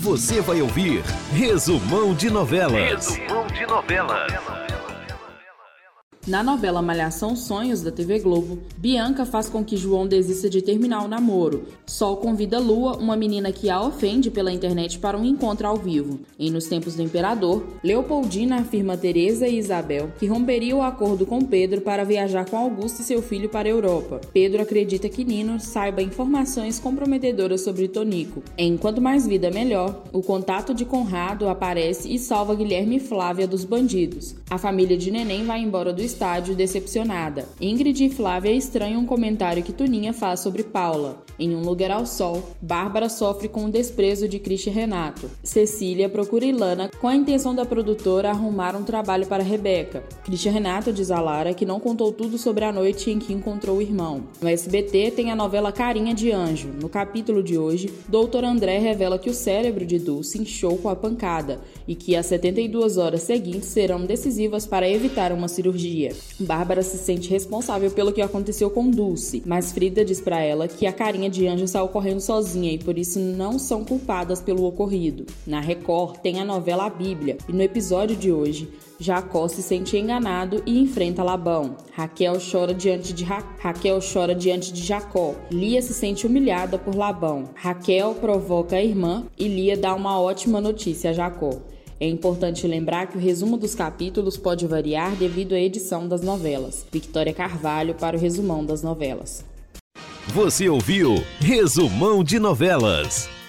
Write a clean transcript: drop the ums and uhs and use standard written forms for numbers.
Você vai ouvir Resumão de Novelas. Resumão de Novelas. Na novela Malhação Sonhos, da TV Globo, Bianca faz com que João desista de terminar o namoro. Sol convida Lua, uma menina que a ofende pela internet, para um encontro ao vivo. Em Nos Tempos do Imperador, Leopoldina afirma a Teresa e Isabel que romperia o acordo com Pedro para viajar com Augusto e seu filho para a Europa. Pedro acredita que Nino saiba informações comprometedoras sobre Tonico. Em Quanto Mais Vida Melhor, o contato de Conrado aparece e salva Guilherme e Flávia dos bandidos. A família de Neném vai embora do estádio decepcionada. Ingrid e Flávia estranham um comentário que Tuninha faz sobre Paula. Em Um Lugar ao Sol, Bárbara sofre com o desprezo de Christian Renato. Cecília procura Ilana com a intenção da produtora arrumar um trabalho para Rebeca. Christian Renato diz a Lara que não contou tudo sobre a noite em que encontrou o irmão. No SBT tem a novela Carinha de Anjo. No capítulo de hoje, Dr. André revela que o cérebro de Dulce inchou com a pancada e que as 72 horas seguintes serão decisivas para evitar uma cirurgia. Bárbara se sente responsável pelo que aconteceu com Dulce, mas Frida diz para ela que a Carinha de Anjo saiu correndo sozinha e por isso não são culpadas pelo ocorrido. Na Record tem a novela A Bíblia e no episódio de hoje, Jacó se sente enganado e enfrenta Labão. Raquel chora diante de Jacó. Lia se sente humilhada por Labão. Raquel provoca a irmã e Lia dá uma ótima notícia a Jacó. É importante lembrar que o resumo dos capítulos pode variar devido à edição das novelas. Victoria Carvalho para o Resumão das Novelas. Você ouviu Resumão de Novelas.